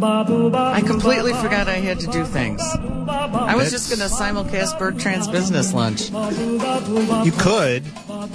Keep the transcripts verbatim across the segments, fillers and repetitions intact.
I completely forgot I had to do things. I was just going to simulcast Bertrand's business lunch. You could.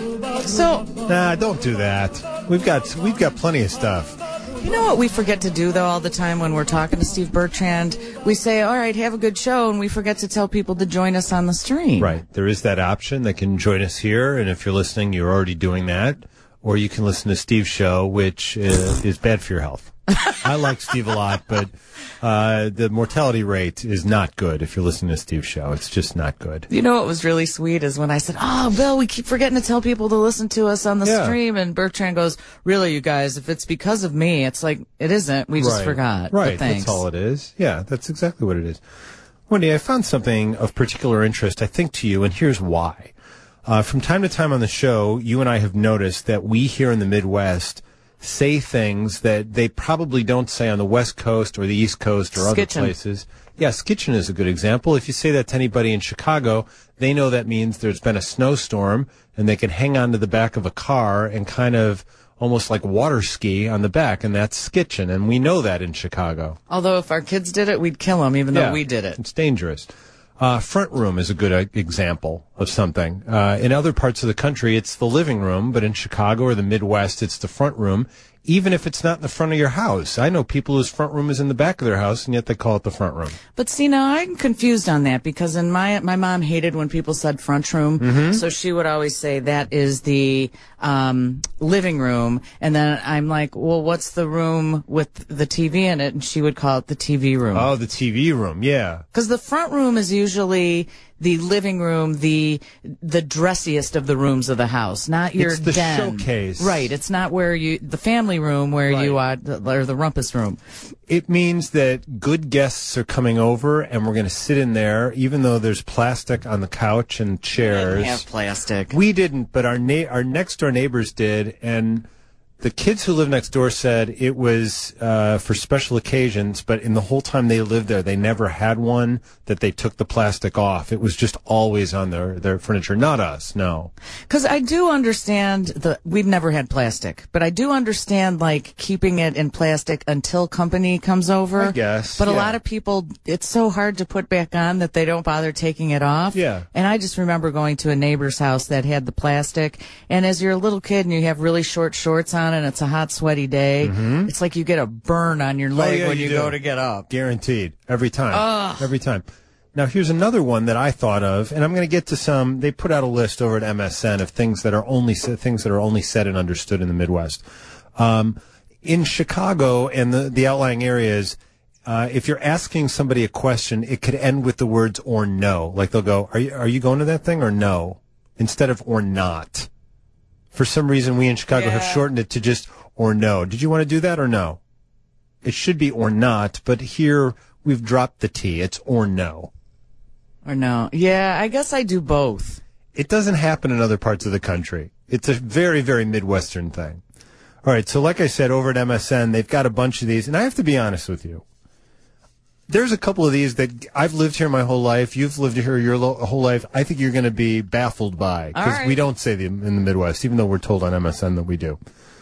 So, Nah, don't do that. We've got we've got plenty of stuff. you know what we forget to do, though, all the time when we're talking to Steve Bertrand? We say, all right, have a good show, and we forget to tell people to join us on the stream. Right. There is that option. They can join us here, and if you're listening, you're already doing that. Or you can listen to Steve's show, which uh, is bad for your health. I like Steve a lot, but uh, the mortality rate is not good if you're listening to Steve's show. It's just not good. You know what was really sweet is when I said, oh, Bill, we keep forgetting to tell people to listen to us on the Yeah. stream. And Bertrand goes, really, you guys, if it's because of me, it's like, it isn't. We just Right. forgot. Right. But thanks. That's all it is. Yeah, that's exactly what it is. Wendy, I found something of particular interest, I think, to you, and here's why. Uh, from time to time on the show, you and I have noticed that we here in the Midwest say things that they probably don't say on the West Coast or the East Coast or other Skitchin'. places. Yeah, Skitchin is a good example. If you say that to anybody in Chicago, they know that means there's been a snowstorm and they can hang on to the back of a car and kind of almost like water ski on the back, and that's Skitchin, and we know that in Chicago. Although if our kids did it, we'd kill them, even Yeah, though we did it. It's dangerous. Uh, front room is a good uh, example of something. Uh, in other parts of the country, it's the living room, but in Chicago or the Midwest, it's the front room, even if it's not in the front of your house. I know people whose front room is in the back of their house, and yet they call it the front room. But see, now I'm confused on that because in my my mom hated when people said front room, Mm-hmm. so she would always say that is the um, living room, and then I'm like, well, what's the room with the T V in it? And she would call it the T V room. Oh, the T V room, yeah. Because the front room is usually the living room, the the dressiest of the rooms of the house, not your It's the den. showcase. Right. It's not where you the family room where Right. you are, or the rumpus room. It means that good guests are coming over, and we're going to sit in there, even though there's plastic on the couch and chairs. Have plastic. We didn't, but our na- our next door neighbors did, and the kids who live next door said it was uh, for special occasions, but in the whole time they lived there, they never had one that they took the plastic off. It was just always on their, their furniture. Not us, no. Because I do understand the we've never had plastic, but I do understand like keeping it in plastic until company comes over. I guess, But a yeah. lot of people, it's so hard to put back on that they don't bother taking it off. Yeah. And I just remember going to a neighbor's house that had the plastic, and as you're a little kid and you have really short shorts on and it's a hot, sweaty day, it's like you get a burn on your leg Mm-hmm. Oh, yeah, when you you, do. go to get up. Guaranteed. Every time. Every time. Now, here's another one that I thought of, and I'm going to get to some. They put out a list over at M S N of things that are only things that are only said and understood in the Midwest. Um, in Chicago and the, the outlying areas, uh, if you're asking somebody a question, it could end with the words or no. Like they'll go, are you, are you going to that thing or no? Instead of or not. For some reason, we in Chicago have Yeah. shortened it to just or no. Did you want to do that or no? It should be or not, but here we've dropped the T. It's or no. Or no. Yeah, I guess I do both. It doesn't happen in other parts of the country. It's a very, very Midwestern thing. All right, so like I said, over at M S N, they've got a bunch of these, and I have to be honest with you. There's a couple of these that I've lived here my whole life. You've lived here your lo- whole life. I think you're going to be baffled by, because All right. we don't say them in the Midwest, even though we're told on M S N that we do.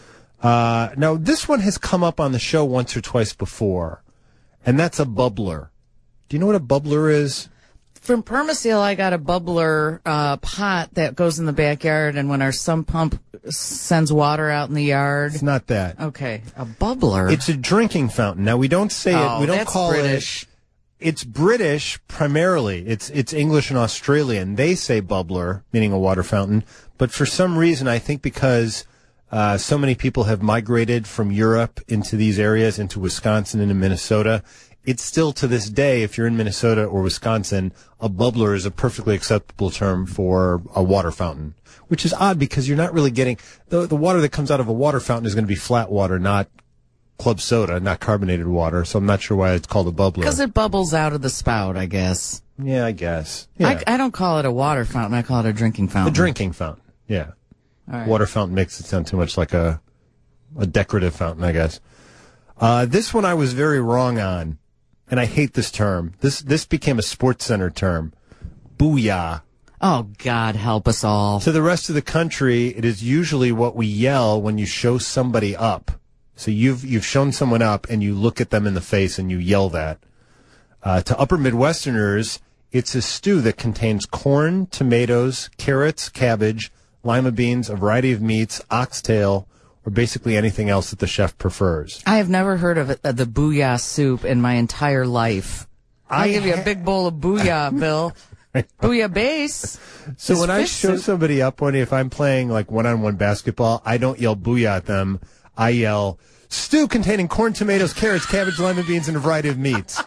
Uh, now, this one has come up on the show once or twice before, and that's a bubbler. Do you know what a bubbler is? From Permaseal, I got a bubbler uh, pot that goes in the backyard, and when our sump pump sends water out in the yard. It's not that. Okay, a bubbler. It's a drinking fountain. Now, we don't say Oh, it. We don't that's call British. it. It's British primarily. It's it's English and Australian. They say bubbler, meaning a water fountain. But for some reason, I think because uh, so many people have migrated from Europe into these areas, into Wisconsin, into Minnesota, it's still to this day, if you're in Minnesota or Wisconsin, a bubbler is a perfectly acceptable term for a water fountain, which is odd because you're not really getting the the water that comes out of a water fountain is going to be flat water, not club soda, not carbonated water. So I'm not sure why it's called a bubbler. Because it bubbles out of the spout, I guess. Yeah, I guess. Yeah. I, I don't call it a water fountain. I call it a drinking a fountain. drinking fountain. Yeah. All right. Water fountain makes it sound too much like a a decorative fountain, I guess. Uh, this one I was very wrong on, and I hate this term. This this became a Sports Center term. Booyah. Oh, God help us all. To the rest of the country, it is usually what we yell when you show somebody up. So you've you've shown someone up, and you look at them in the face, and you yell that. Uh, to upper Midwesterners, it's a stew that contains corn, tomatoes, carrots, cabbage, lima beans, a variety of meats, oxtail, or basically anything else that the chef prefers. I have never heard of it, uh, the booyah soup in my entire life. I'll I give you ha- a big bowl of booyah, Bill. Booyah base. So It's when I fish show soup. somebody up, when if I'm playing like one-on-one basketball, I don't yell booyah at them. I yell stew containing corn, tomatoes, carrots, cabbage, lima beans, and a variety of meats.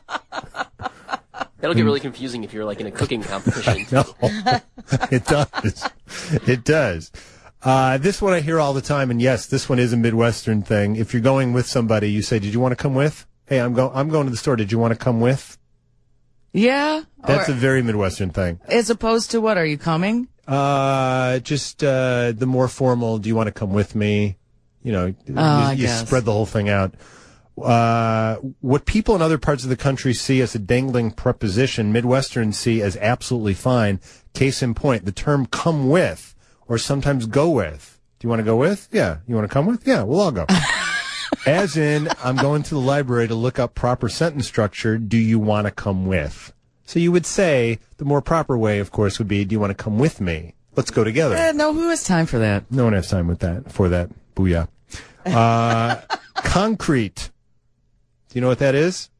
That'll get really confusing if you're like in a cooking competition. No, it does. It does. Uh, this one I hear all the time, and yes, this one is a Midwestern thing. If you're going with somebody, you say, "Did you want to come with?" Hey, I'm going. I'm going to the store. Did you want to come with? Yeah? That's Or, a very Midwestern thing. as opposed to what? Are you coming? Uh, just uh, the more formal. Do you want to come with me? You know, Oh, I you, you guess. spread the whole thing out. Uh, what people in other parts of the country see as a dangling preposition, Midwesterners see as absolutely fine. Case in point, the term "come with" or sometimes "go with." Do you want to go with? Yeah. You want to come with? Yeah. We'll all go. As in, I'm going to the library to look up proper sentence structure. Do you want to come with? So you would say the more proper way, of course, would be, do you want to come with me? Let's go together. Eh, no, who has time for that? No one has time with that, for that. Booyah. Uh, concrete. Do you know what that is?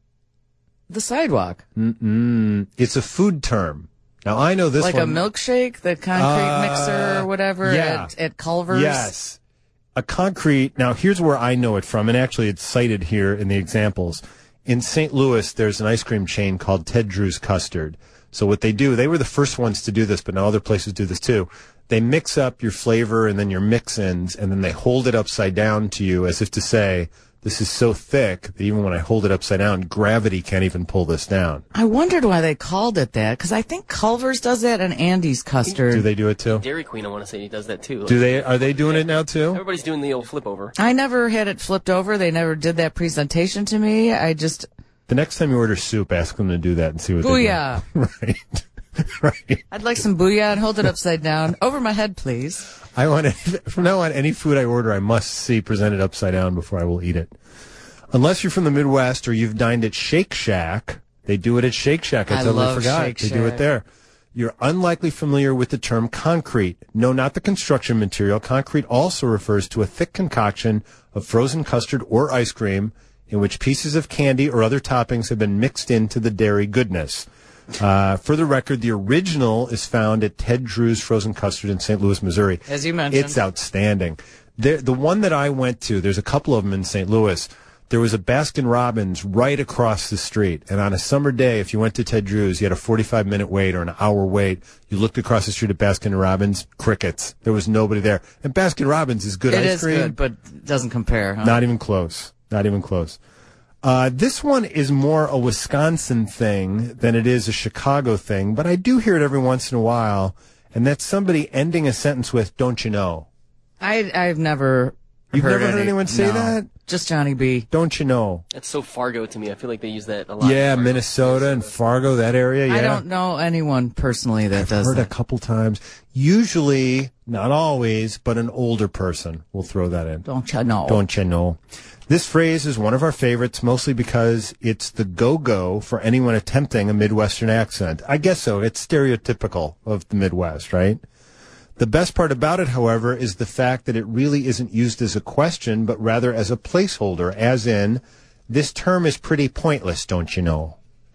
The sidewalk. Mm-mm. It's a food term. Now, I know this Like one. a milkshake, the concrete Uh, mixer or whatever yeah. at, at Culver's. Yes. A concrete. Now, here's where I know it from, and actually it's cited here in the examples. In Saint Louis, there's an ice cream chain called Ted Drew's Custard. So what they do, they were the first ones to do this, but now other places do this too. They mix up your flavor and then your mix-ins, and then they hold it upside down to you as if to say, this is so thick that even when I hold it upside down, gravity can't even pull this down. I wondered why they called it that, because I think Culver's does that and Andy's Custard. Do they do it too? Dairy Queen, I want to say, does that too. Do they? Are they doing it now too? Everybody's doing the old flip over. I never had it flipped over. They never did that presentation to me. I just... The next time you order soup, ask them to do that and see what Booyah. they do. Right. Right. I'd like some booyah and hold it upside down. Over my head, please. I want to, from now on, any food I order, I must see presented upside down before I will eat it. Unless you're from the Midwest or you've dined at Shake Shack, they do it at Shake Shack. I, I totally love forgot. Shake they do it Shack. there. You're unlikely familiar with the term concrete. No, not the construction material. Concrete also refers to a thick concoction of frozen custard or ice cream in which pieces of candy or other toppings have been mixed into the dairy goodness. Uh, for the record, the original is found at Ted Drew's Frozen Custard in Saint Louis, Missouri. As you mentioned. It's outstanding. The, the one that I went to, there's a couple of them in Saint Louis. There was a Baskin Robbins right across the street. And on a summer day, if you went to Ted Drew's, you had a forty-five minute wait or an hour wait. You looked across the street at Baskin Robbins, crickets. There was nobody there. And Baskin Robbins is good It ice is cream. good, but it doesn't compare. Huh? Not even close. Not even close. Uh, this one is more a Wisconsin thing than it is a Chicago thing, but I do hear it every once in a while, and that's somebody ending a sentence with, don't you know? I, I've never You've heard never heard any- anyone say no. that? Just Johnny B. Don't you know? That's so Fargo to me. I feel like they use that a lot. Yeah, Fargo. Minnesota and Fargo, that area, yeah. I don't know anyone personally that does Heard a that. couple times. Usually, not always, but an older person will throw that in. Don't you know? Don't you know? This phrase is one of our favorites, mostly because it's the go-go for anyone attempting a Midwestern accent. I guess so. It's stereotypical of the Midwest, right? The best part about it, however, is the fact that it really isn't used as a question, but rather as a placeholder, as in, this term is pretty pointless, don't you know?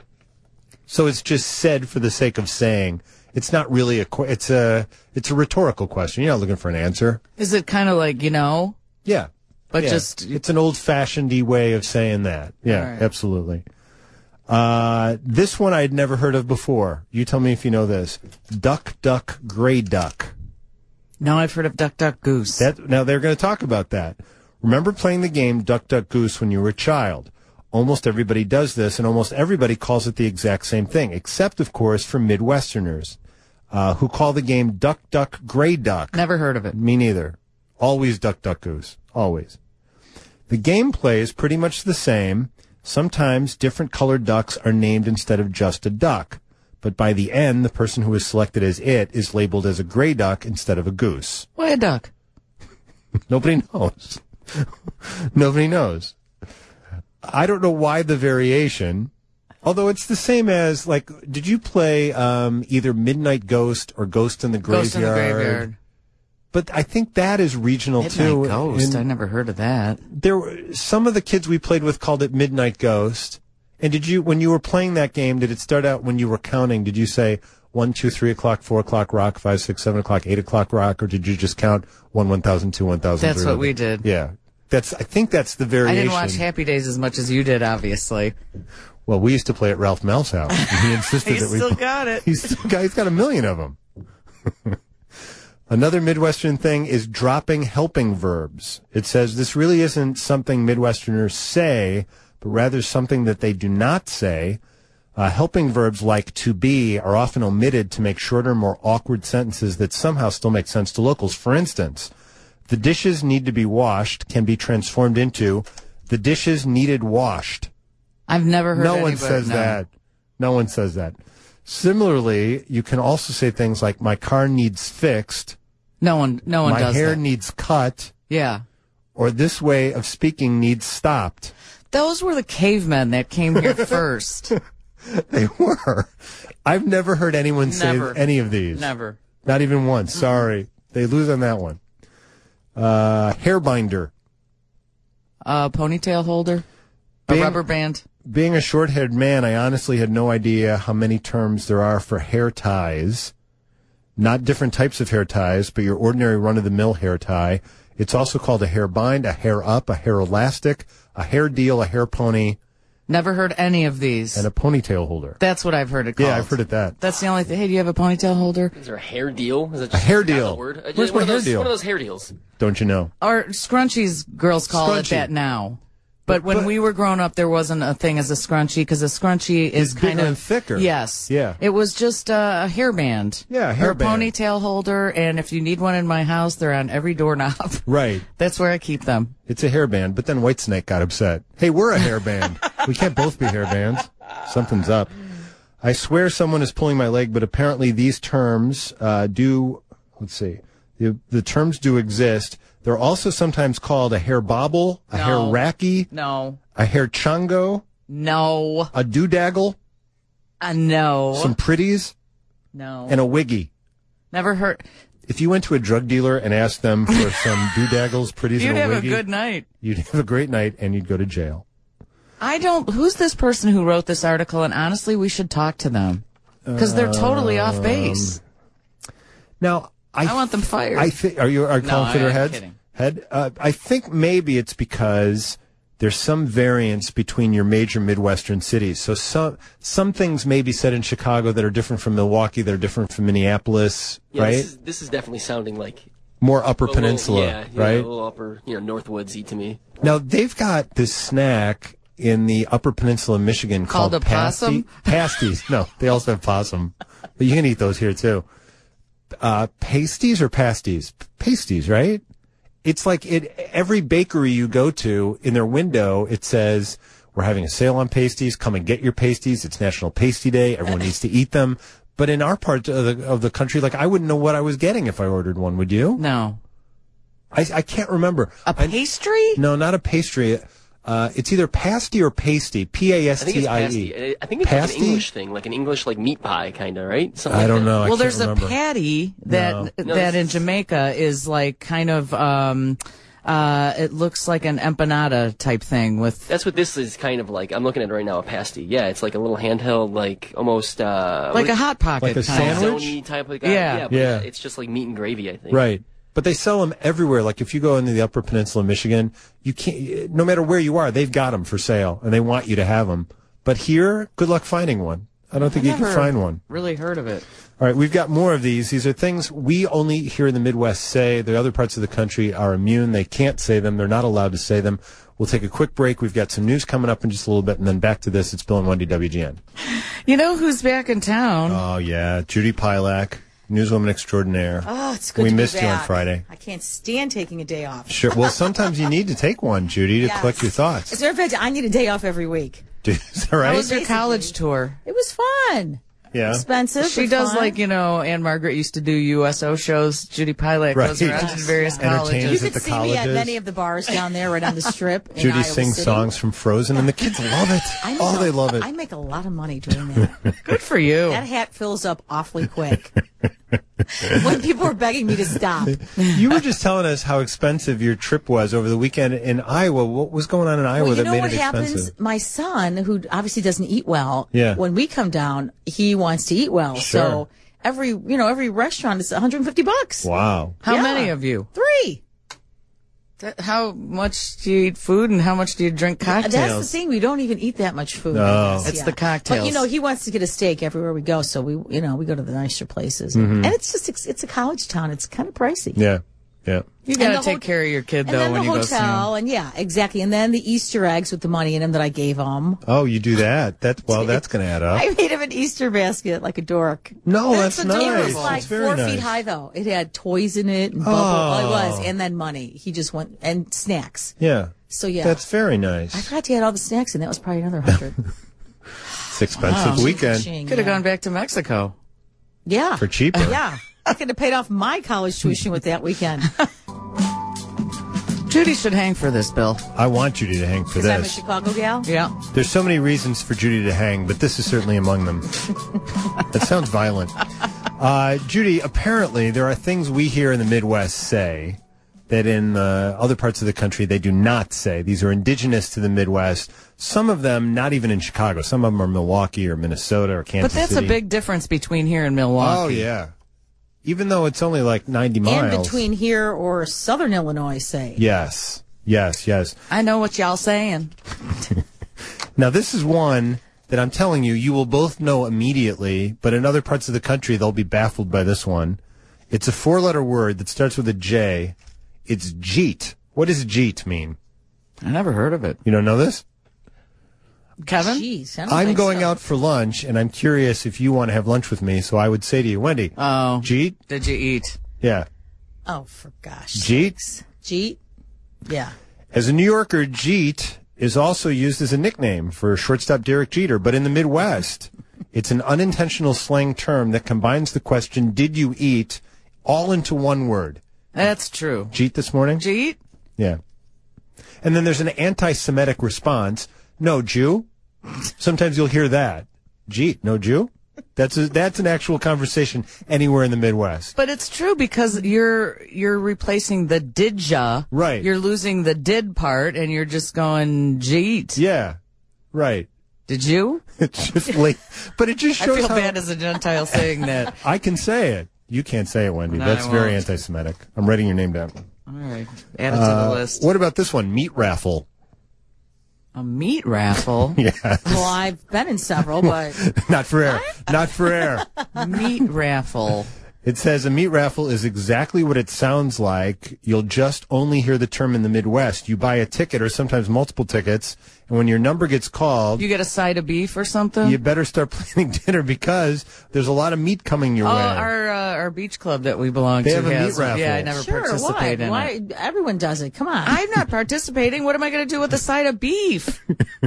So it's just said for the sake of saying. It's not really a, que- it's a, it's a rhetorical question. You're not looking for an answer. Is it kind of like, you know, Yeah. but Yeah, just it's an old-fashioned-y way of saying that. Yeah, All right. absolutely. Uh, this one I'd never heard of before. You tell me if you know this. Duck, duck, gray duck. now I've heard of Duck Duck Goose. That now they're going to talk about that. Remember playing the game Duck, Duck, Goose when you were a child. Almost everybody does this, and almost everybody calls it the exact same thing, except, of course, for Midwesterners, uh, who call the game Duck, Duck, Gray Duck. Never heard of it. Me neither. Always Duck, Duck, Goose. Always. The gameplay is pretty much the same. Sometimes different colored ducks are named instead of just a duck. But by the end, the person who is selected as it is labeled as a gray duck instead of a goose. Why a duck? Nobody knows. Nobody knows. I don't know why the variation, although it's the same as, like, did you play um, either Midnight Ghost or Ghost in the Graveyard? Ghost in the Graveyard. But I think that is regional Midnight too. Ghost. And I never heard of that. there were some of the kids we played with called it Midnight Ghost. And did you, when you were playing that game, did it start out when you were counting? Did you say one, two, three o'clock, four o'clock rock, five, six, seven o'clock, eight o'clock rock, or did you just count one, one thousand, two, one thousand? That's what we did. Yeah, that's. I think that's the variation. I didn't watch Happy Days as much as you did, obviously. Well, we used to play at Ralph Mel's house. And he insisted He that we. still got it. He's still got. He's got a million of them. Another Midwestern thing is dropping helping verbs. It says this really isn't something Midwesterners say, but rather something that they do not say. Uh, helping verbs like to be are often omitted to make shorter, more awkward sentences that somehow still make sense to locals. For instance, the dishes need to be washed can be transformed into the dishes needed washed. I've never heard No anybody, one says no. that. No one says that. Similarly, you can also say things like my car needs fixed. No one, no one my does hair that. needs cut. Yeah. Or this way of speaking needs stopped. Those were the cavemen that came here first. They were. I've never heard anyone Never. say any of these. Never. Not even once. Sorry. They lose on that one. Uh, hair binder. Uh, ponytail holder. Being- a rubber band. Being a short-haired man, I honestly had no idea how many terms there are for hair ties. Not different types of hair ties, but your ordinary run-of-the-mill hair tie. It's also called a hair bind, a hair up, a hair elastic, a hair deal, a hair pony, Never heard any of these. and a ponytail holder. That's what I've heard it called. Yeah, I've heard it that. That's the only thing. Hey, do you have a ponytail holder? Is there a hair deal? Is it A just hair that's deal. A word? Uh, Where's one my of hair those, deal? One of those hair deals. Don't you know? Or scrunchies, girls call Scrunchie. it that now. But when But- we were growing up, there wasn't a thing as a scrunchie because a scrunchie is It's kind bigger of and thicker. Yes. Yeah. It was just uh, a hairband. Yeah, a Or a hairband. ponytail holder, and if you need one in my house, they're on every doorknob. Right. That's where I keep them. It's a hairband, but then Whitesnake got upset. Hey, we're a hairband. We can't both be hairbands. Something's up. I swear someone is pulling my leg, but apparently these terms uh, do, let's see, the, the terms do exist. They're also sometimes called a hair bobble, a No. hair racky, No. a hair chungo, No. a doodaggle, Uh, no. some pretties, no. and a wiggy. Never heard. If you went to a drug dealer and asked them for some doodaggles, pretties, You'd and a have a wiggy, good night. you'd have a great night and you'd go to jail. I don't. Who's this person who wrote this article? And honestly, we should talk to them because they're totally off base. Now, I, I want them fired. I think. Are you are No, calling for their I'm heads? kidding. Head. Uh, I think maybe it's because there's some variance between your major Midwestern cities. So some some things may be said in Chicago that are different from Milwaukee, that are different from Minneapolis, Yeah, right? This is, this is definitely sounding like More Upper a little- Peninsula, yeah, yeah, right? a little upper, you know, Northwoodsy to me. Now they've got this snack in the Upper Peninsula, Michigan, Called called, a possum? pasty- pasties. No, they also have possum, but you can eat those here too. Uh, pasties or pasties? Pasties, right? It's like it. Every bakery you go to, in their window, it says, "We're having a sale on pasties. Come and get your pasties. It's National Pasty Day. Everyone needs to eat them." But in our part of the of the country, like I wouldn't know what I was getting if I ordered one. Would you? No. I I can't remember. A I- pastry? No, not a pastry. Uh, it's either pasty or pasty. P A S I think it's T I pasty. E. I think it's like Pasty? an English thing, like an English like meat pie kind of, right? Something I like don't that. know. I well, can't there's remember. a patty that No. No, that this in is- Jamaica is like kind of um uh it looks like an empanada type thing with That's what this is kind of like. I'm looking at it right now, a pasty. Yeah, it's like a little handheld, like almost uh, like what- a hot pocket Like a kind of. sandwich? calzone type of guy. Yeah. Yeah, but Yeah. it's just like meat and gravy, I think. Right. But they sell them everywhere. Like if you go into the Upper Peninsula, Michigan, you can't. No matter where you are, they've got them for sale, and they want you to have them. But here, good luck finding one. I don't think you can Never find one. Really heard of it. All right, we've got more of these. These are things we only here in the Midwest say. The other parts of the country are immune. They can't say them. They're not allowed to say them. We'll take a quick break. We've got some news coming up in just a little bit, and then back to this. It's Bill and Wendy, W G N. You know who's back in town? Oh, yeah. Judy Pilak, newswoman extraordinaire. Oh, it's good We to be missed you on back. Friday. I can't stand taking a day off. Sure. Well, sometimes you need to take one, Judy, to Yes. collect your thoughts. As a matter of fact, I need a day off every week. Is that right? How was your Basically. college tour? It was fun. Yeah. Expensive. She but does fun. like, you know, Ann Margaret used to do U S O shows. Judy Pilak Right. goes around Yes. to various Entertains colleges. You at could the see me at colleges. many of the bars down there right on the strip. in Judy Iowa sings City. songs from Frozen, and the kids love it. I make Oh, a- they love it. I make a lot of money doing that. Good for you. That hat fills up awfully quick. When people are begging me to stop. You were just telling us how expensive your trip was over the weekend in Iowa. What was going on in Iowa Well, you that know made what it happens? expensive? My son, who obviously doesn't eat well, Yeah. when we come down, he wants to eat well. Sure. So every, you know, every restaurant is one hundred fifty bucks. Wow. How Yeah. many of you? Three. Th- How much do you eat food and how much do you drink cocktails? That's the thing. We don't even eat that much food. No. I guess, It's yeah. the cocktails. But you know, he wants to get a steak everywhere we go, so we, you know, we go to the nicer places, Mm-hmm. and it's just it's, it's a college town. It's kind of pricey. Yeah. Yeah. You And got the to take hot- care of your kid, And though, then when the you go see him. hotel, and yeah, exactly. And then the Easter eggs with the money in them that I gave him. Oh, you do that. That well, that's going to add up. I made him an Easter basket like a dork. No, that's, That's nice. adorable. It was like That's very four nice. feet high, though. It had toys in it and bubble. Oh. Oh, it was, and then money. He just went and snacks. Yeah. So yeah, That's very I nice. forgot he had all the snacks, and that was probably another hundred. It's expensive weekend Could have gone back to Mexico. Yeah, for cheaper. yeah. I could have paid off my college tuition with that weekend. Judy should hang for this, Bill. I want Judy to hang for Because I'm a this. Chicago gal. Yeah. There's so many reasons for Judy to hang, but this is certainly among them. That sounds violent. Uh, Judy, apparently there are things we here in the Midwest say that in uh, other parts of the country they do not say. These are indigenous to the Midwest. Some of them not even in Chicago. Some of them are Milwaukee or Minnesota or Kansas But that's City. a big difference between here and Milwaukee. Oh, yeah. Even though it's only like ninety miles. And between here or Southern Illinois, say. Yes. Yes, yes. I know what y'all saying. Now, this is one that I'm telling you, you will both know immediately, but in other parts of the country, they'll be baffled by this one. It's a four-letter word that starts with a J. It's Jeet. What does Jeet mean? I never heard of it. You don't know this? Kevin? Jeez, I don't I'm think going so. out for lunch, and I'm curious if you want to have lunch with me, so I would say to you, Wendy, Oh. Jeet? Did you eat? Yeah. Oh, for gosh. Jeet? sakes. Jeet? Yeah. As a New Yorker, Jeet is also used as a nickname for shortstop Derek Jeter, but in the Midwest, it's an unintentional slang term that combines the question, did you eat, all into one word. That's true. Jeet this morning? Did you eat? Yeah. And then there's an anti-Semitic response. No Jew. Sometimes you'll hear that. Jeet, no Jew? That's a, that's an actual conversation anywhere in the Midwest. But it's true because you're you're replacing the did ya. Right. You're losing the did part and you're just going jeet. Yeah. Right. Did you? It's just late. But it just I shows feel how bad as a Gentile saying that. I can say it. You can't say it, Wendy. No, That's I very won't. anti-Semitic. I'm writing your name down. All right. Add it to Uh, the list. What about this one? Meat raffle. A meat raffle? Yeah. Well, I've been in several, but Not for air. Not for air. Meat raffle. It says a meat raffle is exactly what it sounds like. You'll just only hear the term in the Midwest. You buy a ticket or sometimes multiple tickets, and when your number gets called, You get a side of beef or something? you better start planning dinner because there's a lot of meat coming your Oh, way. our uh, our beach club that we belong They to have a meat has. raffle. Yeah, I never sure, why? participate in Why? it. Everyone does it. Come on. I'm not participating. What am I going to do with a side of beef?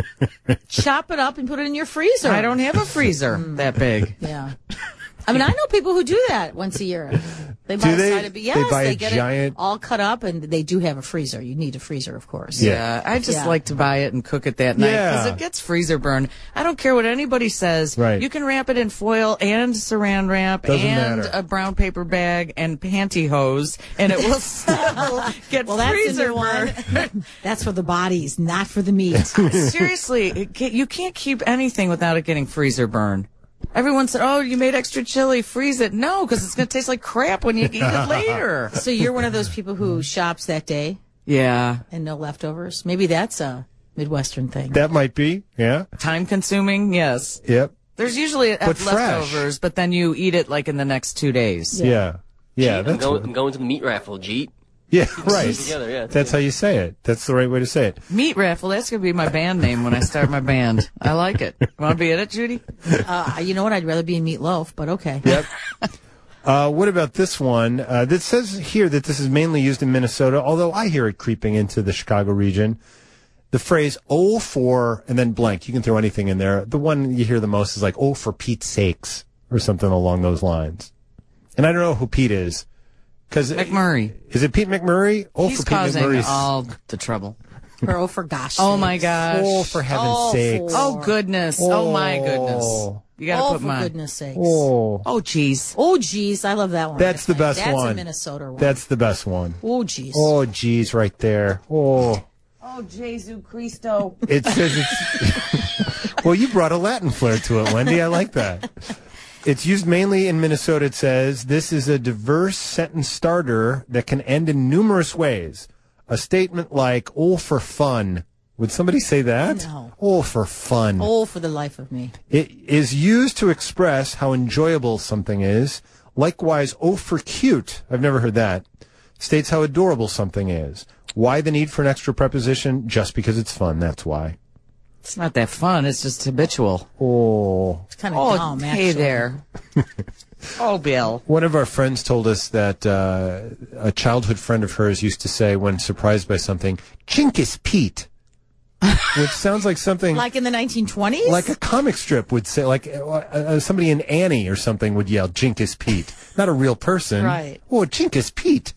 Chop it up and put it in your freezer. I don't have a freezer that big. Yeah. I mean, I know people who do that once a year. They buy Do a they? side of beef. They Yes, buy a get giant- it all cut up, and they do have a freezer. You need a freezer, of course. Yeah. Yeah, I just Yeah. like to buy it and cook it that night because Yeah. it gets freezer burn. I don't care what anybody says. Right. You can wrap it in foil and saran wrap Doesn't and matter. a brown paper bag and pantyhose, and it will still get Well, that's freezer a new burn. one. That's for the bodies, not for the meat. Seriously, it ca- you can't keep anything without it getting freezer burn. Everyone said, "Oh, you made extra chili, freeze it." No, because it's going to taste like crap when you eat it later. So you're one of those people who shops that day Yeah, and no leftovers? Maybe that's a Midwestern thing. That might be. Yeah. time consuming. Yes, Yep. there's usually But fresh. leftovers, but then you eat it like in the next two days. Yeah. Yeah. I'm that's going, what- I'm going to the meat raffle, Jeet. yeah. Right. Together, yeah. That's how you say it. That's the right way to say it. Meat raffle. That's going to be my band name when I start my band. I like it. Want to be in it, Judy? Uh, you know what? I'd rather be in meatloaf, but okay. Yep. Uh, what about this one? Uh, that says here that this is mainly used in Minnesota, although I hear it creeping into the Chicago region. The phrase, oh, for, and then blank. You can throw anything in there. The one you hear the most is like, oh, for Pete's sakes. or something along those lines. And I don't know who Pete is. Cause McMurray. Is it Pete McMurray? Oh, He's for Pete causing McMurray's. all the trouble. Or oh, for gosh Oh, sakes. my gosh. Oh, for heaven's Oh, sakes. for- Oh, goodness. Oh, my goodness. You got to Oh, put for mine. goodness sakes. Oh, Oh, jeez. Oh, geez. I love that one. that's the best That's one. a Minnesota one. That's the best one. Oh, geez. Oh, geez, right there. Oh, Oh, Jesu Cristo. it says it's. Well, you brought a Latin flair to it, Wendy. I like that. It's used mainly in Minnesota. It says this is a diverse sentence starter that can end in numerous ways. A statement like, oh, for fun. Would somebody say that? No. Oh, for fun. Oh, for the life of me. It is used to express how enjoyable something is. Likewise, oh, for cute. I've never heard that. States how adorable something is. Why the need for an extra preposition? Just because it's fun. That's why. It's not that fun. It's just habitual. Oh. It's kind of Oh, dumb, hey actually. there. Oh, Bill. One of our friends told us that uh, a childhood friend of hers used to say when surprised by something, Chinkus Pete. Which sounds like something Like in the nineteen twenties? like a comic strip would say, like uh, uh, somebody in Annie or something would yell, Jinkus Pete. Not a real person. Right. Oh, Jinkus Pete.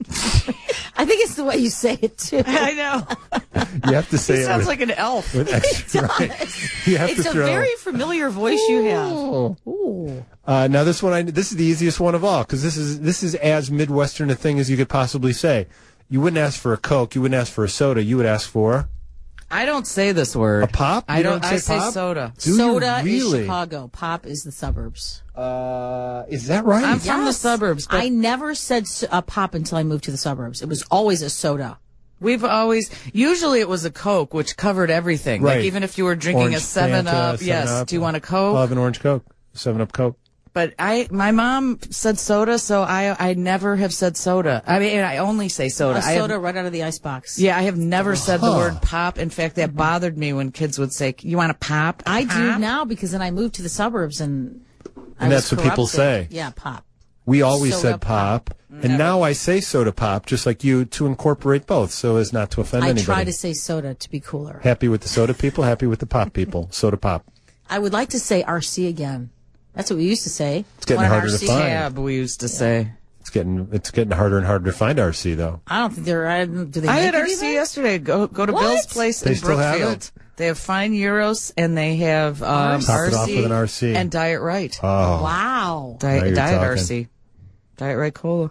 I think it's the way you say it, too. I know. You have to say He it sounds with, like an elf. with extra. Right. You have It's to a throw. very familiar voice you have. Oh. Ooh. Uh, now this one, I, this is the easiest one of all because this is this is as Midwestern a thing as you could possibly say. You wouldn't ask for a Coke. You wouldn't ask for a soda. You would ask for I don't say this word. a pop. I You don't, I say say pop? soda. Do you Soda is really? Chicago. Pop is the suburbs. Uh, is that right? I'm from the Yes. suburbs, but I never said s- a pop until I moved to the suburbs. It was always a soda. we've always, usually it was a Coke, which covered everything. Right. Like even if you were drinking Orange a seven Fanta, up, seven yes. Up. Do you want a I'll Coke? have an orange Coke, seven Up Coke. But I, my mom said soda, so I, I never have said soda. I mean, I only say soda. A I have- soda right out of the icebox. yeah, I have never said the Huh. word pop. In fact, that bothered me when kids would say, "You want a pop?" I do Pop?" now because then I moved to the suburbs and I And was that's what people corrupted. say. Yeah, pop. We always Soda said pop, and now I say soda pop, just like you, to incorporate both, so as not to offend I anybody. try to say soda to be cooler. Happy with the soda people, happy with the pop people. Soda pop. I would like to say R C again. That's what we used to say. It's getting Want an harder to R C? find. Cab, we used to say. It's getting it's getting harder and harder to find R C though. I don't think they're. I, do they I make had it R C even? yesterday. Go go to What? Bill's place They in still have Brookfield. it? They have fine Euros and they have um, Top it off R C, with an R C. and Diet Right. Oh, Wow. Now Diet, you're Diet talking. R C. Diet Right Cola.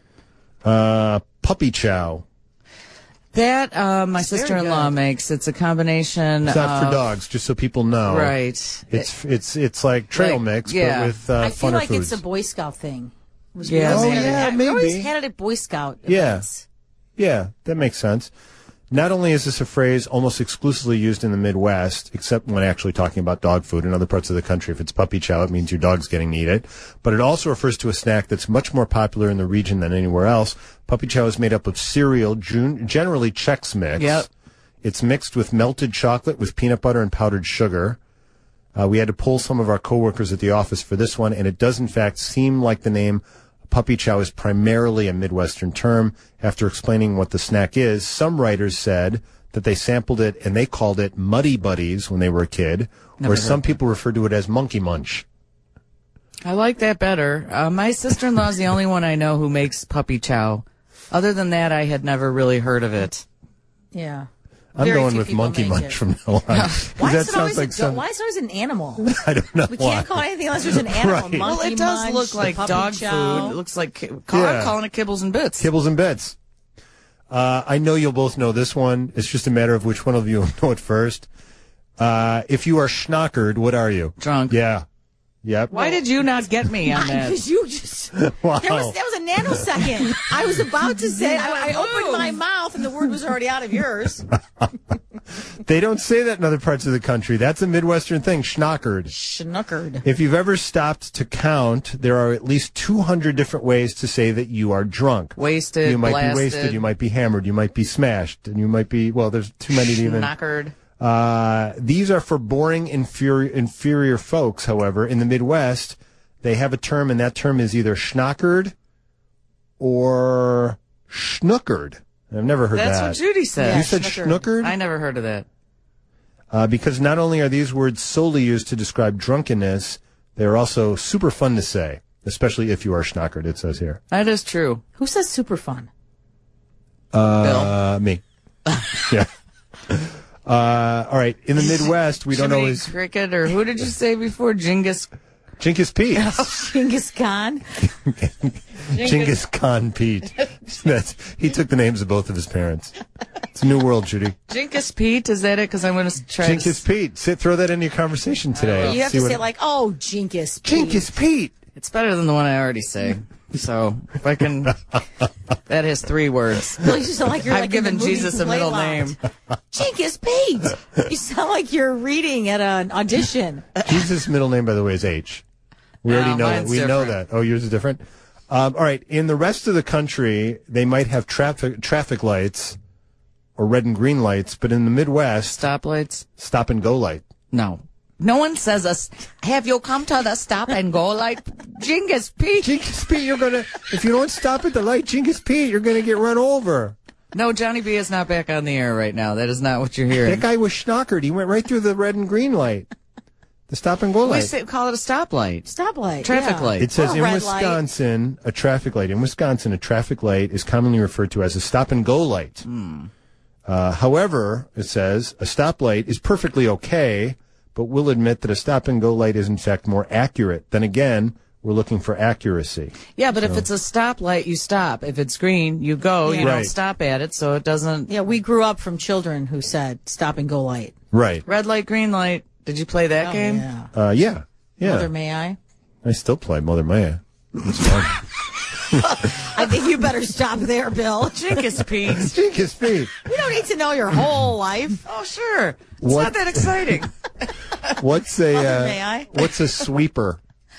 uh, puppy chow. That uh, my sister-in-law good. makes. It's a combination. It's not of, for dogs, just so people know. Right. It's it's it's like trail Like, mix, yeah. but with uh, I feel funner like foods. it's a Boy Scout thing. It was Yeah, we always maybe. had it at- Yeah, we always maybe. had it at Boy Scout Yeah. events. Yeah, that makes sense. Not only is this a phrase almost exclusively used in the Midwest, except when actually talking about dog food in other parts of the country. If it's puppy chow, it means your dog's getting to eat it. But it also refers to a snack that's much more popular in the region than anywhere else. Puppy chow is made up of cereal, jun- generally Chex Mix. Yep. It's mixed with melted chocolate with peanut butter and powdered sugar. Uh, we had to pull some of our coworkers at the office for this one, and it does in fact seem like the name puppy chow is primarily a Midwestern term. After explaining what the snack is, some writers said that they sampled it and they called it Muddy Buddies when they were a kid, or some people referred to it as Monkey Munch. I like that better. Uh, my sister-in-law is the only one I know who makes puppy chow. Other than that, I had never really heard of it. Yeah. I'm Very going few with people Monkey make Munch it. from now on. 'Cause Why that is it sounds always like a, some. why is it always an animal? I don't know We why. can't call it anything unless there's an animal. Right. Well, Monkey it does Munch, look like puppy dog chow. food. It looks like ki- call, Yeah. I'm calling it kibbles and bits. Kibbles and bits. Uh, I know you'll both know this one. It's just a matter of which one of you will know it first. Uh, if you are schnockered, what are you? Drunk. Yeah. Yep. Why did you not get me on that? Because you just Wow. there was that was a nanosecond. I was about to say I, I opened my mouth and the word was already out of yours. They don't say that in other parts of the country. That's a Midwestern thing, schnockered. Schnookered. If you've ever stopped to count, there are at least two hundred different ways to say that you are drunk. Wasted, You might blasted, be wasted, you might be hammered, you might be smashed, and you might be, well, there's too many to even. knockered. Uh, these are for boring, inferior, inferior folks, however. In the Midwest, they have a term, and that term is either schnockered or schnookered. I've never heard That's that. what Judy said. Yeah, You said schnookered. schnookered? I never heard of that. Uh, because not only are these words solely used to describe drunkenness, They are also super fun to say, especially if you are schnockered, it says here. That is true. Who says super fun? Uh, me. Yeah. Uh, all right. In the Midwest, we don't Jiminy always. Cricket, or who did you say before? Genghis. Genghis Pete. Genghis Khan. Genghis Khan Pete. That's, he took the names of both of his parents. It's a new world, Judy. Genghis Pete, is that it? Because I'm going to try Genghis to... Pete. Sit, throw that into your conversation today. You have See to what- say like, oh, Genghis Pete. Genghis Pete. It's better than the one I already say. So, if I can... That has three words. Well, you sound like you're I've like in the given movie Jesus a middle Playland. name. Genghis Pete. You sound like you're reading at an audition. Jesus' middle name, by the way, is H. We No, already know that. mine's We know different. that. Oh, yours is different? Um, all right. In the rest of the country, they might have traffic traffic lights or red and green lights, but in the Midwest, Stoplights? stop and go light. No. No one says us. Have you come to the stop and go light? Genghis Pete. Genghis Pete, you're going to, if you don't stop at the light, Genghis Pete, you're going to get run over. No, Johnny B is not back on the air right now. That is not what you're hearing. That guy was schnockered. He went right through the red and green light. The stop and go We light. say, call it a stoplight. Stoplight. Traffic yeah. light. It says Or a in red light. Wisconsin, a traffic light. In Wisconsin, a traffic light is commonly referred to as a stop and go light. Hmm. Uh, however, it says a stoplight is perfectly okay, but we'll admit that a stop and go light is in fact more accurate. Then again, we're looking for accuracy. Yeah, but if it's a stoplight, you stop. If it's green, you go. Yeah. You Right. don't stop at it, so it doesn't. Yeah, we grew up from children who said stop and go light. Right. Red light, green light. Did you play that Oh, game? yeah. Uh, yeah. Yeah. Mother, may I? I still play Mother Maya. It's fun. I think you better stop there, Bill. Genghis Pete. Genghis Pete. We don't need to know your whole life. Oh, sure. It's What- not that exciting. What's a Mother, uh, may I? what's a sweeper?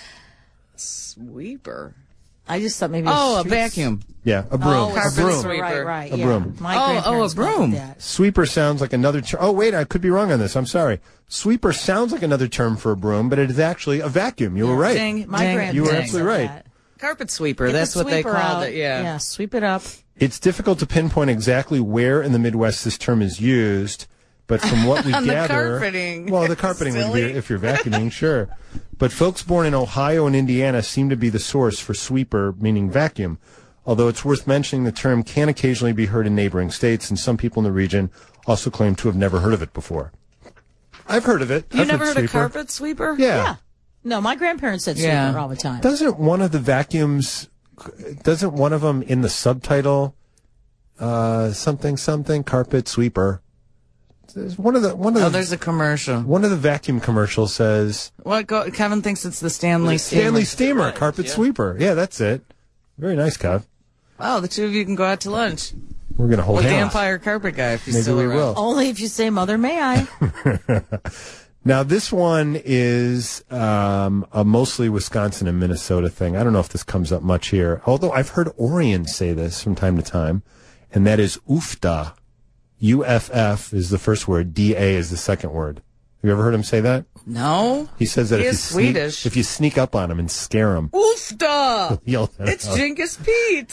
Sweeper. I just thought maybe. Oh, a street- vacuum. Yeah, a broom. Oh, a carpet broom. sweeper. Right, right. A yeah. broom. My Oh, oh, a grandparents called it broom. that. Sweeper sounds like another term. Oh, wait, I could be wrong on this. I'm sorry. Sweeper sounds like another term for a broom, but it is actually a vacuum. You were right. Ding, My ding, grandparents You were ding. absolutely said right. that. Carpet sweeper. Get the That's what they sweeper called out. it. Yeah. Yeah, sweep it up. It's difficult to pinpoint exactly where in the Midwest this term is used, but from what we On the gather, carpeting. well, the carpeting would be Silly. if you're vacuuming, sure. But folks born in Ohio and Indiana seem to be the source for sweeper, meaning vacuum. Although it's worth mentioning the term can occasionally be heard in neighboring states, and some people in the region also claim to have never heard of it before. I've heard of it. You I've never heard of sweeper. carpet sweeper? Yeah. Yeah. No, my grandparents said sweeper Yeah. all the time. Doesn't one of the vacuums, doesn't one of them in the subtitle, uh, something, something, carpet sweeper? There's one of the, one of Oh, the, there's a commercial. one of the vacuum commercials says, What? Go, Kevin thinks it's the Stanley Stanley steamer. Steamer, carpet sweeper. Yeah, that's it. Very nice, Kev. Oh, the two of you can go out to lunch We're going to hold with the hands. Empire Carpet Guy if he's Maybe still we around. will. Only if you say, Mother, may I? Now, this one is um, a mostly Wisconsin and Minnesota thing. I don't know if this comes up much here, although I've heard Orion say this from time to time, and that is oofda. U F F is the first word, D A is the second word. Have you ever heard him say that? No. He says that He if you, is sneak, Swedish. if you sneak up on him and scare him, Oofda! yell that It's out. Genghis Pete.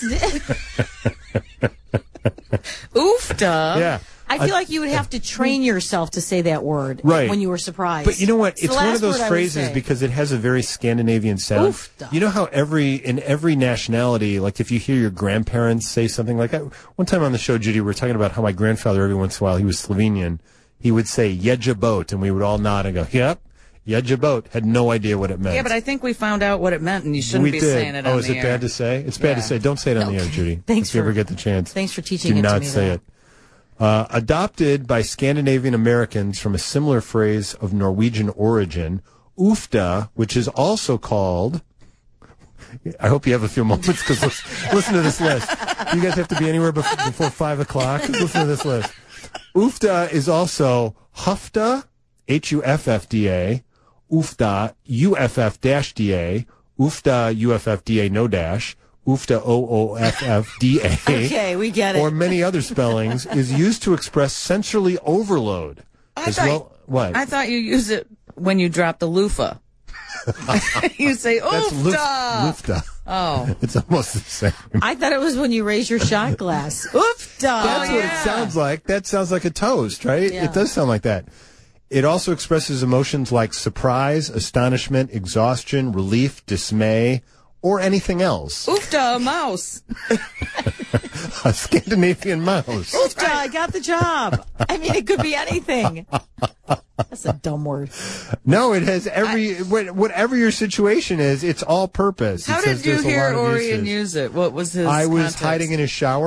Oofda. Yeah. I feel like you would have to train yourself to say that word Right. when you were surprised. But you know what? the It's one last of those word I would phrases say. because it has a very Scandinavian sound. Oofda. You know how every in every nationality, like if you hear your grandparents say something like that. One time on the show, Judy, we were talking about how my grandfather, every once in a while, he was Slovenian. He would say "Jejabot," and we would all nod and go, "Yep, Jejabot." Had no idea what it meant. Yeah, but I think we found out what it meant, and you shouldn't we be did. saying it oh, on is the it air. bad to say? It's bad to Yeah. say. Don't say it on the air, Judy. Thanks if you for- ever get the chance. Thanks for teaching Do it to not me, say though. it. Uh, adopted by Scandinavian Americans from a similar phrase of Norwegian origin, oofda, which is also called. I hope you have a few moments because listen, listen to this list. You guys have to be anywhere before, before five o'clock. Listen to this list. Oofda is also hufda, H U F F D A, oofda, U F F dash D A, oofda, U F F D A no dash, oofda, O O F F D A. Okay, we get it. Or many other spellings, is used to express sensory overload. I as thought, well, what? I thought you use it when you drop the loofah. You say That's luf- oofda. lufta. Oh. It's almost the same. I thought it was when you raise your shot glass. Oofda. That's what yeah. it sounds like. That sounds like a toast, right? Yeah. It does sound like that. It also expresses emotions like surprise, astonishment, exhaustion, relief, dismay, or anything else. Oofta, a mouse. A Scandinavian mouse. Oofta, I got the job. I mean, it could be anything. That's a dumb word. No, it has every, I, whatever your situation is, it's all purpose. How it did you hear Orion uses. use it? What was his I was context? hiding in his shower.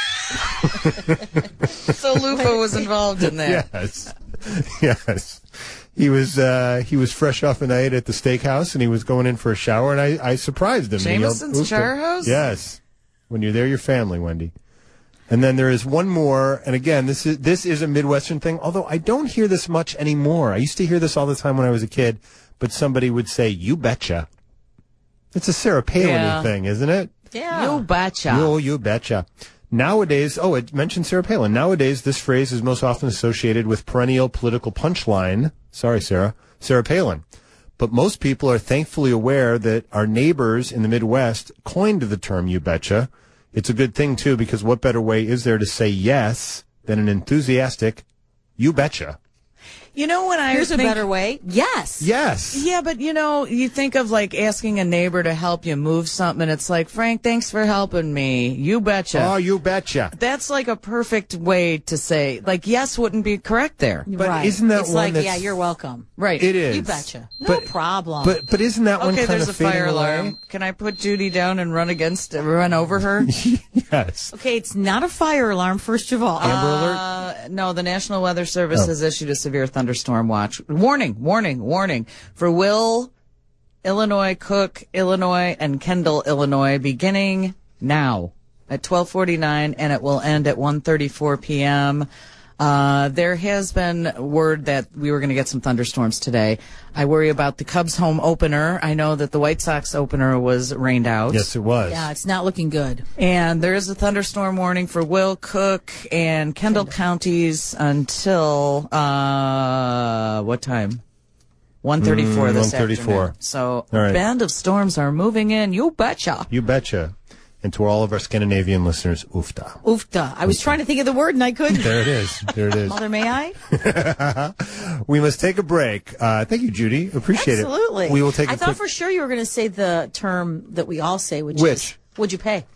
So Lufa was involved in that. Yes. Yes. He was uh, he was fresh off a night at the steakhouse, and he was going in for a shower, and I, I surprised him. Jameson's Oofta. Char House? Yes. When you're there, your family, Wendy. And then there is one more, and again, this is this is a Midwestern thing, although I don't hear this much anymore. I used to hear this all the time when I was a kid, but somebody would say, "You betcha." It's a Sarah Palin Yeah. thing, isn't it? Yeah. You betcha. You, you betcha. Nowadays, oh, it mentioned Sarah Palin. Nowadays, this phrase is most often associated with perennial political punchline. Sorry, Sarah. Sarah Palin. But most people are thankfully aware that our neighbors in the Midwest coined the term you betcha. It's a good thing, too, because what better way is there to say yes than an enthusiastic you betcha? You know when I Here's think, a better way. Yes. Yes. Yeah, but you know, you think of like asking a neighbor to help you move something, and it's like, Frank, thanks for helping me. You betcha. Oh, you betcha. That's like a perfect way to say, like, yes wouldn't be correct there. But right. isn't that it's one like, that's... yeah, you're welcome. Right. It is. You betcha. No But- problem. But but isn't that one Okay, kind there's of a fading fire away? alarm. Can I put Judy down and run against, run over her? Yes. okay, it's not a fire alarm, first of all. Amber Alert? Uh, no, the National Weather Service Oh. has issued a severe thunderstorm watch. Warning, warning, warning for Will, Illinois, Cook, Illinois, and Kendall, Illinois, beginning now at twelve forty-nine, and it will end at one thirty-four p.m. Uh, there has been word that we were going to get some thunderstorms today. I worry about the Cubs home opener. I know that the White Sox opener was rained out. Yes, it was. Yeah, it's not looking good. And there is a thunderstorm warning for Will, Cook, and Kendall counties until, uh, what time? one thirty-four Mm, this one thirty-four. afternoon. So, All right. a band of storms are moving in. You betcha. You betcha. And to all of our Scandinavian listeners, oofta. Oofta. I was trying to think of the word and I couldn't. There it is. There it is. Mother, may I? We must take a break. Uh, thank you, Judy. Appreciate Absolutely. it. We will take I a thought quick... for sure you were going to say the term that we all say, which, Which? is, would you pay?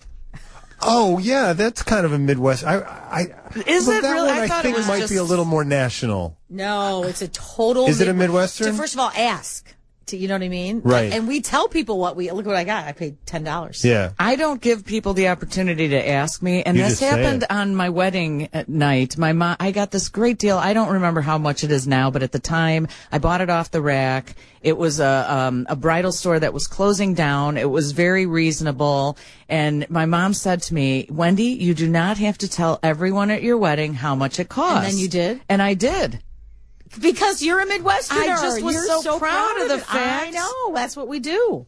Oh, yeah, that's kind of a Midwest. I, I, Is but it that really? one I I, thought it think was might just- be a little more national. No, it's a total. Is it a Midwest- Midwestern? So first of all, ask. To, you know what I mean? Right. And we tell people what we look what I got. I paid ten dollars. Yeah. I don't give people the opportunity to ask me, and You this just say happened it. on my wedding at night. My mom, I got this great deal. I don't remember how much it is now, but at the time, I bought it off the rack. It was a um, a bridal store that was closing down. It was very reasonable, and my mom said to me, "Wendy, you do not have to tell everyone at your wedding how much it cost." And then you did? and I did. Because you're a Midwesterner. I just was You're so proud of the it. I fact. know. That's what we do.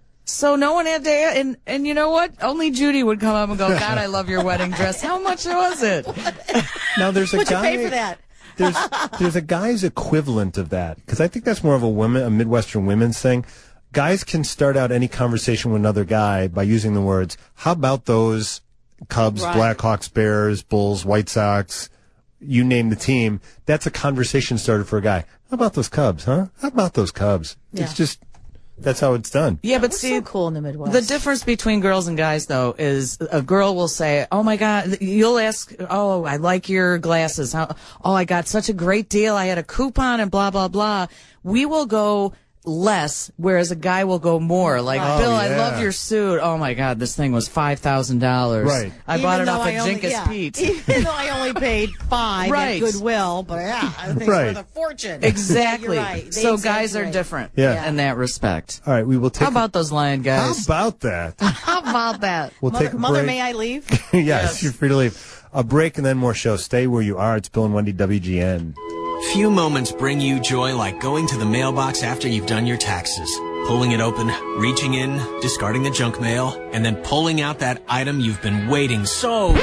So no one had to, and and you know what? Only Judy would come up and go, "God, I love your wedding dress. How much was it?" Now, there's a What'd you guy... pay for that? there's there's a guy's equivalent of that, because I think that's more of a women, a Midwestern women's thing. Guys can start out any conversation with another guy by using the words, "How about those Cubs, Right. Blackhawks, Bears, Bulls, White Sox? You name the team." That's a conversation starter for a guy. How about those Cubs, huh? How about those Cubs? Yeah. It's just that's how it's done. Yeah, but We're see, so cool in the Midwest. the difference between girls and guys, though, is a girl will say, "Oh my God," you'll ask, "Oh, I like your glasses. How, oh, I got such a great deal. I had a coupon and blah, blah, blah." We will go less, whereas a guy will go more. Like, Oh, "Bill, I yeah. love your suit. Oh my God, this thing was five thousand dollars. Right. I Even bought it though off I at only- Jinkus yeah. Pete." Even though I only paid five Right. at Goodwill, but yeah, I think Right. it's worth a fortune. Exactly. You're right. They So guys are exaggerate. different Yeah. in that respect. All right, we will take. How about those lion a, guys? how about that? How about that? We'll Mother, take a Mother, break. may I leave? yes, Yes. you're free to leave. A break and then more show. Stay where you are. It's Bill and Wendy, W G N. Few moments bring you joy like going to the mailbox after you've done your taxes. Pulling it open, reaching in, discarding the junk mail, and then pulling out that item you've been waiting so...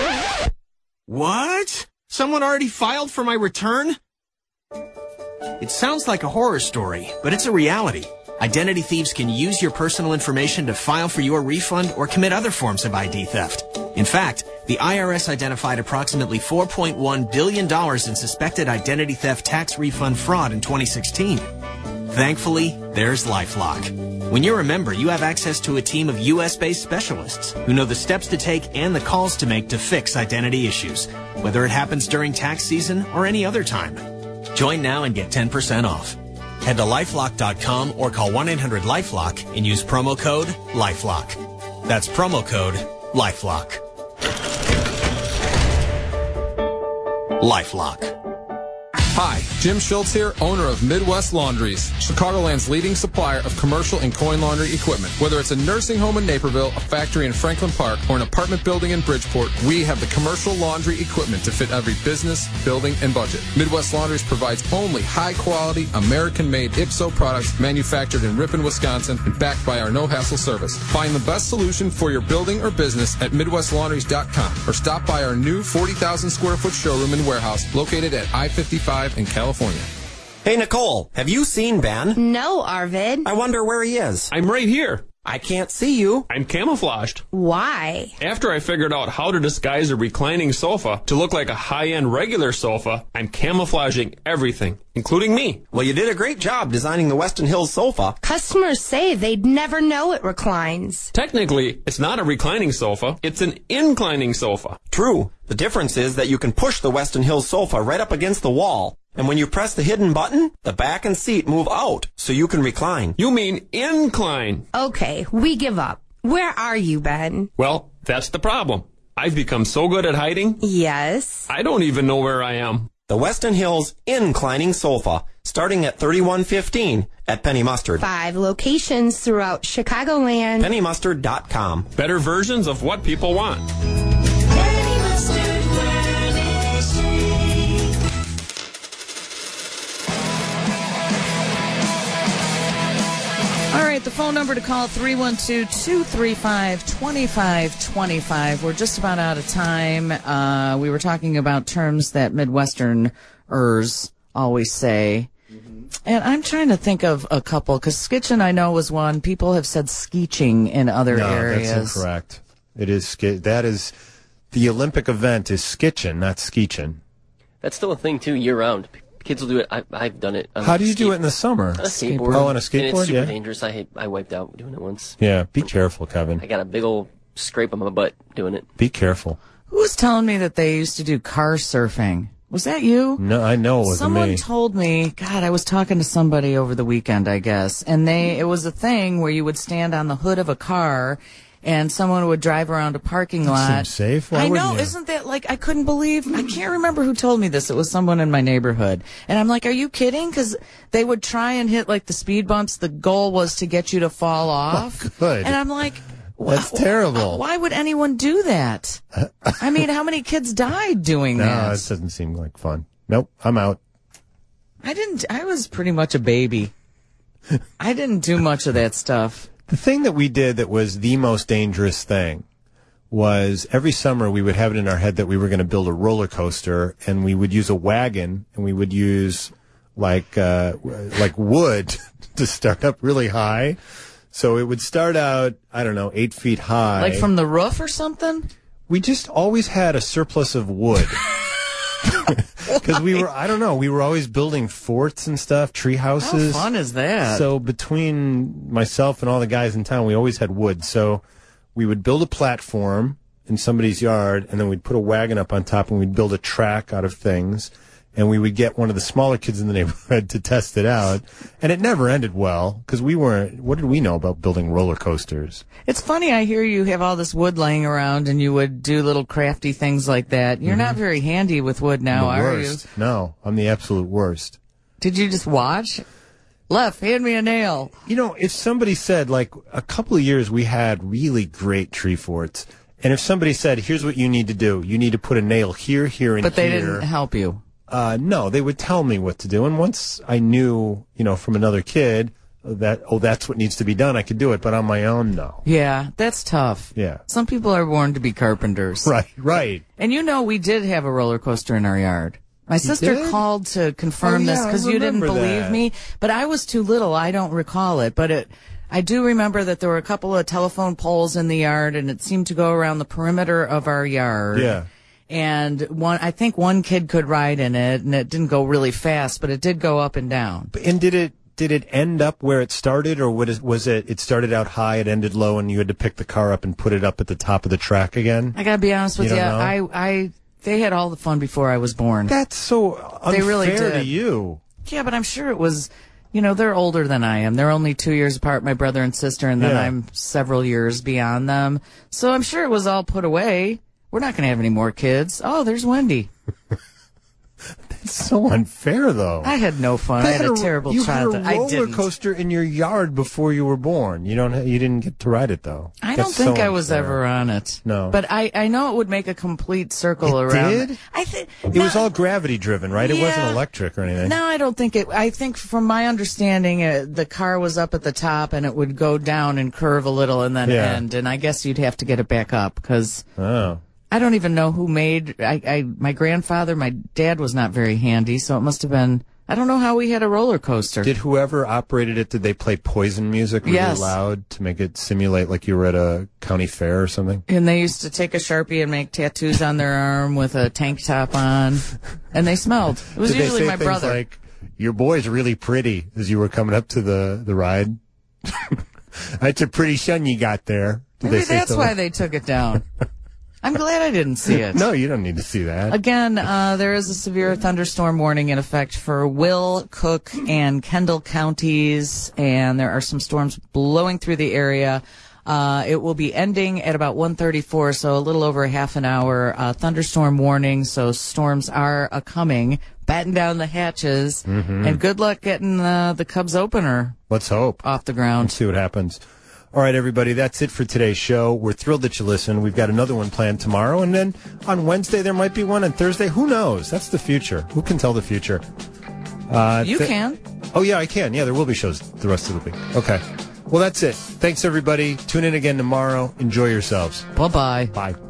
What? Someone already filed for my return? It sounds like a horror story, but it's a reality. Identity thieves can use your personal information to file for your refund or commit other forms of I D theft. In fact, The I R S identified approximately four point one billion dollars in suspected identity theft tax refund fraud in twenty sixteen. Thankfully, there's LifeLock. When you're a member, you have access to a team of U S-based specialists who know the steps to take and the calls to make to fix identity issues, whether it happens during tax season or any other time. Join now and get ten percent off. Head to lifelock dot com or call one eight hundred LifeLock and use promo code LifeLock. That's promo code LifeLock. LifeLock. Hi, Jim Schultz here, owner of Midwest Laundries, Chicagoland's leading supplier of commercial and coin laundry equipment. Whether it's a nursing home in Naperville, a factory in Franklin Park, or an apartment building in Bridgeport, we have the commercial laundry equipment to fit every business, building, and budget. Midwest Laundries provides only high-quality, American-made I P S O products manufactured in Ripon, Wisconsin, and backed by our no-hassle service. Find the best solution for your building or business at midwest laundries dot com or stop by our new forty thousand square foot showroom and warehouse located at I fifty-five in California. Hey, Nicole, have you seen Ben? No, Arvid. I wonder where he is. I'm right here. I can't see you. I'm camouflaged. Why? After I figured out how to disguise a reclining sofa to look like a high-end regular sofa, I'm camouflaging everything, including me. Well, you did a great job designing the Weston Hills sofa. Customers say they'd never know it reclines. Technically, it's not a reclining sofa. It's an inclining sofa. True. The difference is that you can push the Weston Hills sofa right up against the wall. And when you press the hidden button, the back and seat move out so you can recline. You mean incline. Okay, we give up. Where are you, Ben? Well, that's the problem. I've become so good at hiding. Yes. I don't even know where I am. The Weston Hills inclining sofa, starting at thirty-one fifteen at Penny Mustard. Five locations throughout Chicagoland. penny mustard dot com. Better versions of what people want. Penny Mustard, where is she? All right, the phone number to call, three one two, two three five, two five two five. We're just about out of time. Uh, we were talking about terms that Midwesterners always say. Mm-hmm. And I'm trying to think of a couple, because skitchin' I know was one. People have said skeeching in other no, areas. That's incorrect. It is, that is, the Olympic event is skitchin', not skeechin'. That's still a thing, too, year-round. Kids will do it. I, I've done it. How do you skate- do it in the summer? On a skateboard. Oh, on a skateboard, and it's super yeah. dangerous. I hate, I wiped out doing it once. Yeah, be careful, Kevin. I got a big old scrape on my butt doing it. Be careful. Who was telling me that they used to do car surfing? Was that you? No, I know it wasn't Someone me. told me, God, I was talking to somebody over the weekend, I guess, and they, it was a thing where you would stand on the hood of a car and someone would drive around a parking That lot. seems safe. Why I know, wouldn't you? isn't that like, I couldn't believe, I can't remember who told me this. It was someone in my neighborhood. And I'm like, are you kidding? Because they would try and hit like the speed bumps. The goal was to get you to fall off. Oh, good. And I'm like, That's terrible. Why would anyone do that? I mean, how many kids died doing no, that? No, that doesn't seem like fun. Nope, I'm out. I didn't, I was pretty much a baby. I didn't do much of that stuff. The thing that we did that was the most dangerous thing was every summer we would have it in our head that we were going to build a roller coaster, and we would use a wagon, and we would use like uh, like wood to start up really high. So it would start out, I don't know, eight feet high. Like from the roof or something? We just always had a surplus of wood. Because we were, I don't know, we were always building forts and stuff, tree houses. How fun is that? So between myself and all the guys in town, we always had wood. So we would build a platform in somebody's yard, and then we'd put a wagon up on top, and we'd build a track out of things. And we would get one of the smaller kids in the neighborhood to test it out. And it never ended well, because we weren't, what did we know about building roller coasters? It's funny, I hear you have all this wood laying around and you would do little crafty things like that. You're mm-hmm. not very handy with wood now, the are worst. you? No, I'm the absolute worst. Did you just watch? Left, hand me a nail. You know, if somebody said, like, a couple of years we had really great tree forts, and if somebody said, here's what you need to do, you need to put a nail here, here, and here. But they didn't help you. Uh, no, they would tell me what to do. And once I knew, you know, from another kid that, oh, that's what needs to be done, I could do it. But on my own, no. Yeah, that's tough. Yeah. Some people are born to be carpenters. Right, right. And you know, we did have a roller coaster in our yard. My sister did? called to confirm oh, yeah, this because you didn't believe that. me. But I was too little. I don't recall it. But it, I do remember that there were a couple of telephone poles in the yard, and it seemed to go around the perimeter of our yard. Yeah. And one, I think one kid could ride in it, and it didn't go really fast, but it did go up and down. And did it did it end up where it started, or what is, was it? It started out high, it ended low, and you had to pick the car up and put it up at the top of the track again? I gotta be honest with You you. don't know? I, I, they had all the fun before I was born. That's so unfair They really to did. you. Yeah, but I'm sure it was, you know, they're older than I am. They're only two years apart, my brother and sister, and then Yeah. I'm several years beyond them. So I'm sure it was all put away. We're not going to have any more kids. Oh, there's Wendy. It's so unfair, though. I had no fun. I had a terrible you childhood. had a I roller didn't. coaster in your yard before you were born. You don't. You didn't get to ride it though. I That's don't think so I was unfair. ever on it. No. But I, I know it would make a complete circle It around. did? I think It was all gravity driven, right? It Yeah. wasn't electric or anything. No, I don't think it. I think from my understanding, uh, the car was up at the top and it would go down and curve a little and then Yeah. end. And I guess you'd have to get it back up because Oh. I don't even know who made. I, I my grandfather, my dad was not very handy, so it must have been. I don't know how we had a roller coaster. Did whoever operated it? Did they play Poison music really Yes. loud to make it simulate like you were at a county fair or something? And they used to take a Sharpie and make tattoos on their arm with a tank top on, and they smelled. It was Did they usually say my things brother. like, "Your boy's really pretty" as you were coming up to the the ride? That's a pretty son you got there. Did Maybe they say that's something? why they took it down. I'm glad I didn't see it. No, you don't need to see that. Again, uh, there is a severe thunderstorm warning in effect for Will, Cook, and Kendall counties, and there are some storms blowing through the area. Uh, it will be ending at about one thirty-four, so a little over a half an hour. Uh, thunderstorm warning, so storms are a coming. Batten down the hatches, Mhm. and good luck getting uh, the Cubs opener Let's hope. off the ground. Let's see what happens. All right, everybody, that's it for today's show. We're thrilled that you listen. We've got another one planned tomorrow, and then on Wednesday there might be one, and Thursday, who knows? That's the future. Who can tell the future? Uh, You th- can. Oh, yeah, I can. Yeah, there will be shows the rest of the week. Okay. Well, that's it. Thanks, everybody. Tune in again tomorrow. Enjoy yourselves. Bye-bye. Bye.